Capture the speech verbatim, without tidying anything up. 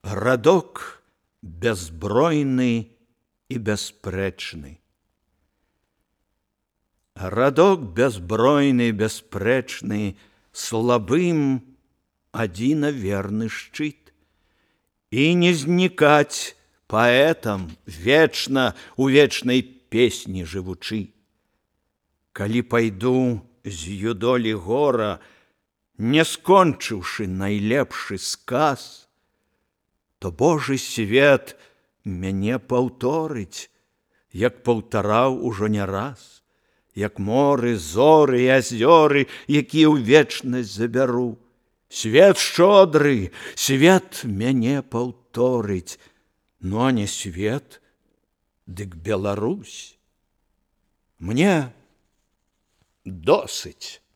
Радок беззбройны і бяспрэчны. Радок беззбройны, бяспрэчны, слабым адзіна верны шчыт. І не знікаць паэтам вечна у вечнай песні жывучы. Калі пайду з юдолі гора, не скончыўшы найлепшы сказ, то Божы свет мяне паўторыць, як паўтараў ужо не раз, як моры, зоры і азёры, якія ў вечнасць забяру. Свет шчодры, свет мяне паўторыць, ну а не свет, дык Беларусь. Мне досыць